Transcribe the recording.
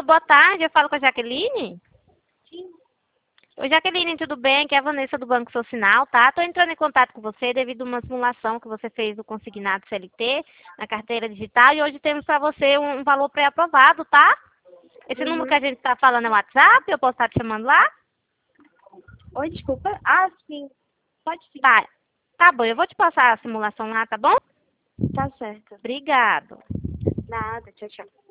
Alô, boa tarde, eu falo com a Jaqueline? Sim. Oi, Jaqueline, tudo bem? Aqui é a Vanessa do Banco Social, tá? Tô entrando em contato com você devido a uma simulação que você fez do consignado CLT na carteira digital e hoje temos para você um valor pré-aprovado, tá? Esse número que a gente tá falando é o WhatsApp, eu posso estar te chamando lá? Oi, desculpa. Ah, sim. Pode sim. Tá bom, eu vou te passar a simulação lá, tá bom? Tá certo. Obrigado. Nada. Tchau, tchau.